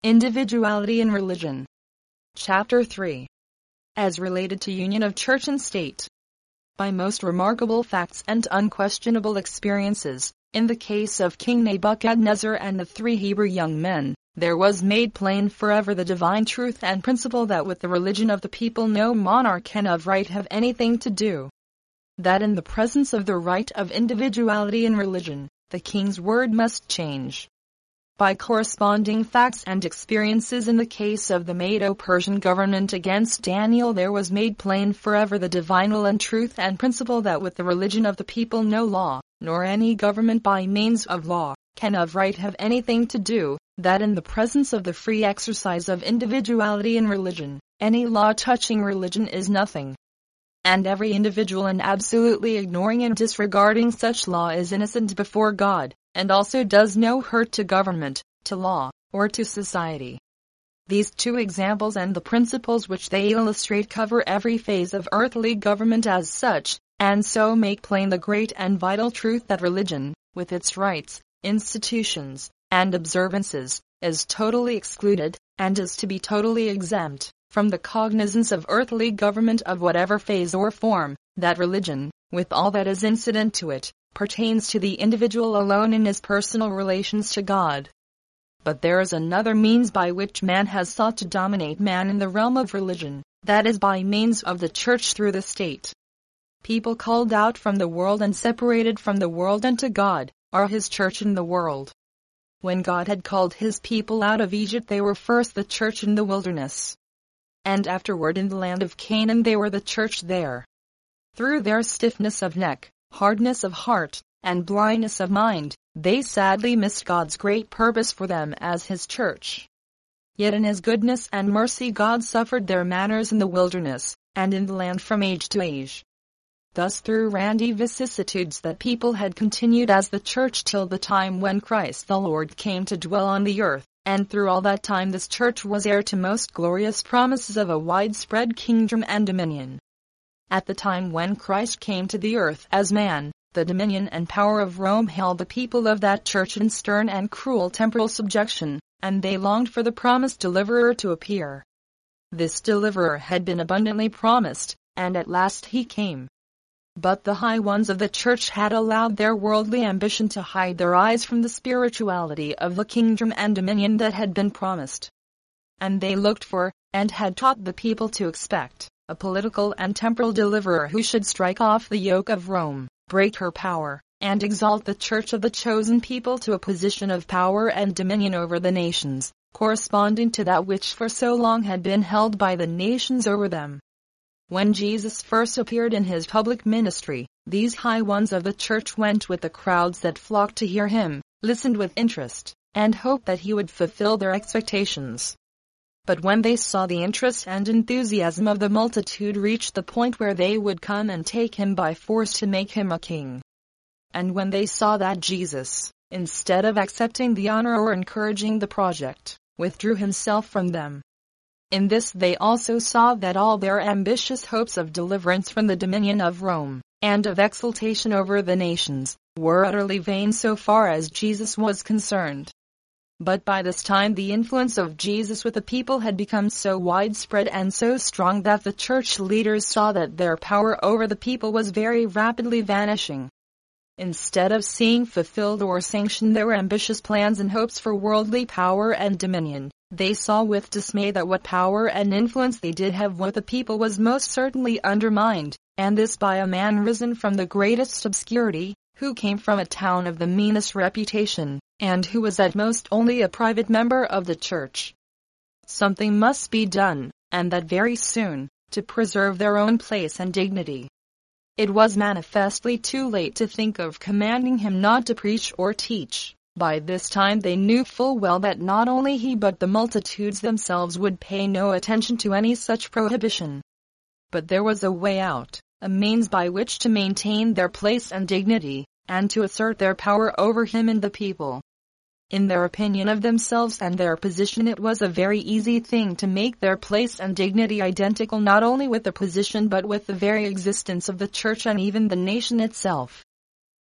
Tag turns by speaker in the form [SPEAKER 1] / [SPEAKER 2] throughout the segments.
[SPEAKER 1] Individuality in Religion. Chapter 3. As related to union of church and state. By most remarkable facts and unquestionable experiences, in the case of King Nebuchadnezzar and the 3 Hebrew young men, there was made plain forever the divine truth and principle that with the religion of the people no monarch can of right have anything to do. That in the presence of the right of individuality in religion, the king's word must change. By corresponding facts and experiences in the case of the Medo-Persian government against Daniel, there was made plain forever the divine will and truth and principle that with the religion of the people no law, nor any government by means of law, can of right have anything to do, that in the presence of the free exercise of individuality in religion, any law touching religion is nothing. And every individual in absolutely ignoring and disregarding such law is innocent before God, and also does no hurt to government, to law, or to society. These 2 examples and the principles which they illustrate cover every phase of earthly government as such, and so make plain the great and vital truth that religion, with its rites, institutions, and observances, is totally excluded, and is to be totally exempt, from the cognizance of earthly government of whatever phase or form, that religion, with all that is incident to it, pertains to the individual alone in his personal relations to God. But there is another means by which man has sought to dominate man in the realm of religion, that is by means of the church through the state. People called out from the world and separated from the world unto God, are his church in the world. When God had called his people out of Egypt, they were first the church in the wilderness. And afterward in the land of Canaan they were the church there. Through their stiffness of neck, hardness of heart, and blindness of mind, they sadly missed God's great purpose for them as his church. Yet in his goodness and mercy God suffered their manners in the wilderness, and in the land from age to age. Thus through randy vicissitudes that people had continued as the church till the time when Christ the Lord came to dwell on the earth, and through all that time this church was heir to most glorious promises of a widespread kingdom and dominion. At the time when Christ came to the earth as man, the dominion and power of Rome held the people of that church in stern and cruel temporal subjection, and they longed for the promised deliverer to appear. This deliverer had been abundantly promised, and at last he came. But the high ones of the church had allowed their worldly ambition to hide their eyes from the spirituality of the kingdom and dominion that had been promised. And they looked for, and had taught the people to expect, a political and temporal deliverer who should strike off the yoke of Rome, break her power, and exalt the church of the chosen people to a position of power and dominion over the nations, corresponding to that which for so long had been held by the nations over them. When Jesus first appeared in his public ministry, these high ones of the church went with the crowds that flocked to hear him, listened with interest, and hoped that he would fulfill their expectations. But when they saw the interest and enthusiasm of the multitude reach the point where they would come and take him by force to make him a king, and when they saw that Jesus, instead of accepting the honor or encouraging the project, withdrew himself from them, in this they also saw that all their ambitious hopes of deliverance from the dominion of Rome, and of exaltation over the nations, were utterly vain so far as Jesus was concerned. But by this time the influence of Jesus with the people had become so widespread and so strong that the church leaders saw that their power over the people was very rapidly vanishing. Instead of seeing fulfilled or sanctioned their ambitious plans and hopes for worldly power and dominion, they saw with dismay that what power and influence they did have with the people was most certainly undermined, and this by a man risen from the greatest obscurity, who came from a town of the meanest reputation, and who was at most only a private member of the church. Something must be done, and that very soon, to preserve their own place and dignity. It was manifestly too late to think of commanding him not to preach or teach. By this time they knew full well that not only he but the multitudes themselves would pay no attention to any such prohibition. But there was a way out, a means by which to maintain their place and dignity, and to assert their power over him and the people. In their opinion of themselves and their position, it was a very easy thing to make their place and dignity identical not only with the position but with the very existence of the church and even the nation itself.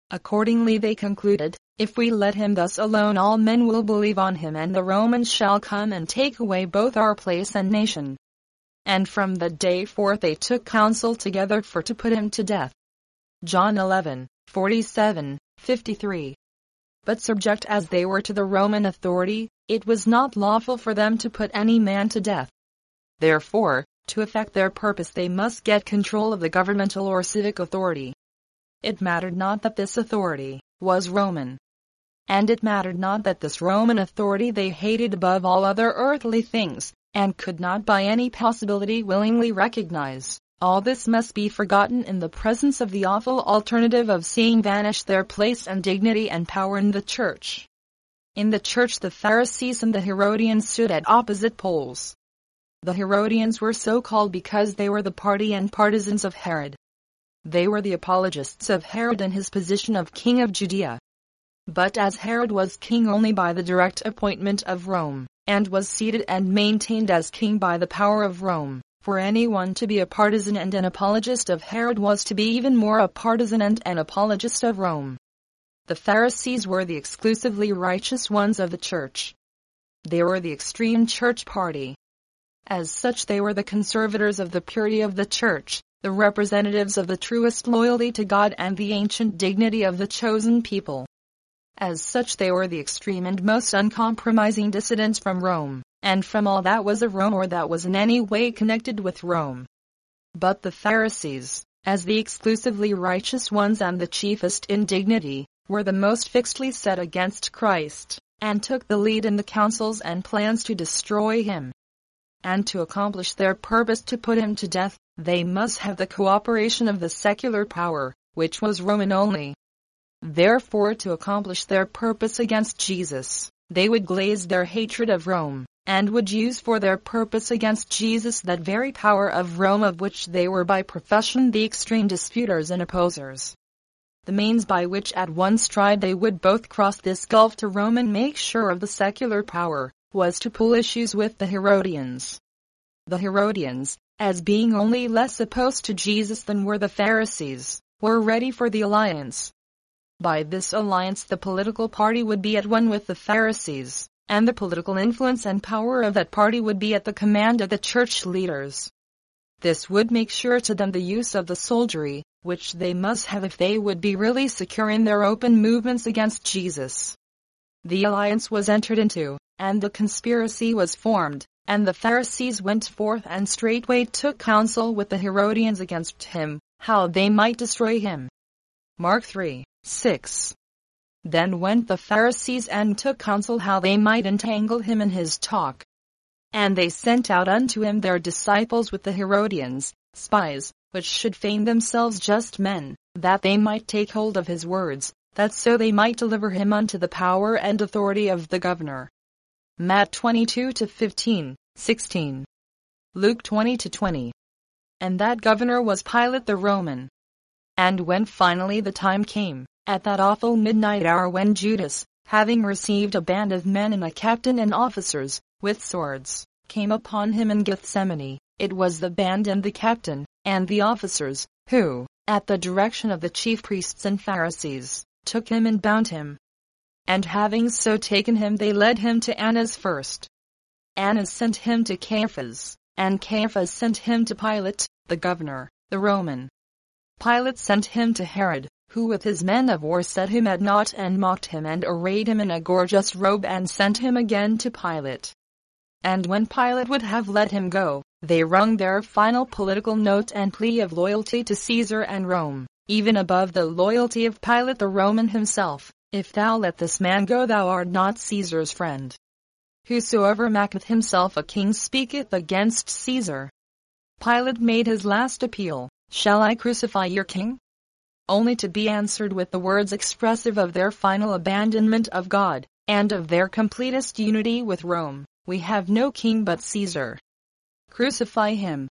[SPEAKER 1] Accordingly they concluded, if we let him thus alone, all men will believe on him, and the Romans shall come and take away both our place and nation. And from that day forth they took counsel together for to put him to death. John 11:47, 53. But subject as they were to the Roman authority, it was not lawful for them to put any man to death. Therefore, to effect their purpose they must get control of the governmental or civic authority. It mattered not that this authority was Roman. And it mattered not that this Roman authority they hated above all other earthly things, and could not by any possibility willingly recognize. All this must be forgotten in the presence of the awful alternative of seeing vanish their place and dignity and power in the church. In the church the Pharisees and the Herodians stood at opposite poles. The Herodians were so called because they were the party and partisans of Herod. They were the apologists of Herod in his position of king of Judea. But as Herod was king only by the direct appointment of Rome, and was seated and maintained as king by the power of Rome, for anyone to be a partisan and an apologist of Herod was to be even more a partisan and an apologist of Rome. The Pharisees were the exclusively righteous ones of the church. They were the extreme church party. As such they were the conservators of the purity of the church, the representatives of the truest loyalty to God and the ancient dignity of the chosen people. As such they were the extreme and most uncompromising dissidents from Rome, and from all that was of Rome or that was in any way connected with Rome. But the Pharisees, as the exclusively righteous ones and the chiefest in dignity, were the most fixedly set against Christ, and took the lead in the counsels and plans to destroy him. And to accomplish their purpose to put him to death, they must have the cooperation of the secular power, which was Roman only. Therefore, to accomplish their purpose against Jesus, they would glaze their hatred of Rome, and would use for their purpose against Jesus that very power of Rome of which they were by profession the extreme disputers and opposers. The means by which at one stride they would both cross this gulf to Rome and make sure of the secular power, was to pull issues with the Herodians. The Herodians, as being only less opposed to Jesus than were the Pharisees, were ready for the alliance. By this alliance the political party would be at one with the Pharisees, and the political influence and power of that party would be at the command of the church leaders. This would make sure to them the use of the soldiery, which they must have if they would be really secure in their open movements against Jesus. The alliance was entered into, and the conspiracy was formed, and the Pharisees went forth and straightway took counsel with the Herodians against him, how they might destroy him. Mark 3:6. Then went the Pharisees and took counsel how they might entangle him in his talk. And they sent out unto him their disciples with the Herodians, spies, which should feign themselves just men, that they might take hold of his words, that so they might deliver him unto the power and authority of the governor. Matt 22:15, 16. Luke 20:20. And that governor was Pilate the Roman. And when finally the time came, at that awful midnight hour when Judas, having received a band of men and a captain and officers, with swords, came upon him in Gethsemane, it was the band and the captain, and the officers, who, at the direction of the chief priests and Pharisees, took him and bound him. And having so taken him they led him to Annas first. Annas sent him to Caiaphas, and Caiaphas sent him to Pilate, the governor, the Roman. Pilate sent him to Herod, who with his men of war set him at naught and mocked him and arrayed him in a gorgeous robe and sent him again to Pilate. And when Pilate would have let him go, they rung their final political note and plea of loyalty to Caesar and Rome, even above the loyalty of Pilate the Roman himself. If thou let this man go, thou art not Caesar's friend. Whosoever maketh himself a king speaketh against Caesar. Pilate made his last appeal, shall I crucify your king? Only to be answered with the words expressive of their final abandonment of God, and of their completest unity with Rome, we have no king but Caesar. Crucify him!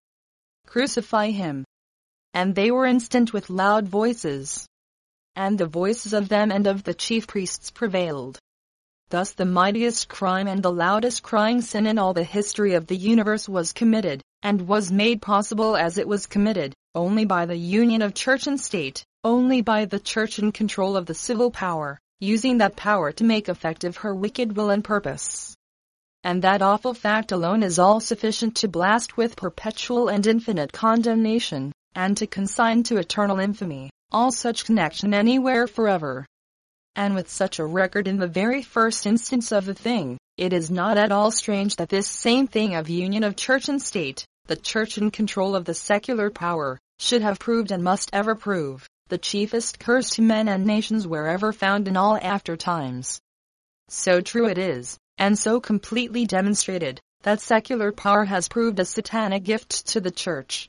[SPEAKER 1] Crucify him! And they were instant with loud voices. And the voices of them and of the chief priests prevailed. Thus the mightiest crime and the loudest crying sin in all the history of the universe was committed, and was made possible as it was committed, only by the union of church and state, only by the church in control of the civil power, using that power to make effective her wicked will and purpose. And that awful fact alone is all sufficient to blast with perpetual and infinite condemnation, and to consign to eternal infamy, all such connection anywhere forever. And with such a record in the very first instance of the thing, it is not at all strange that this same thing of union of church and state, the church in control of the secular power, should have proved and must ever prove, the chiefest curse to men and nations wherever found in all after times. So true it is, and so completely demonstrated, that secular power has proved a satanic gift to the church,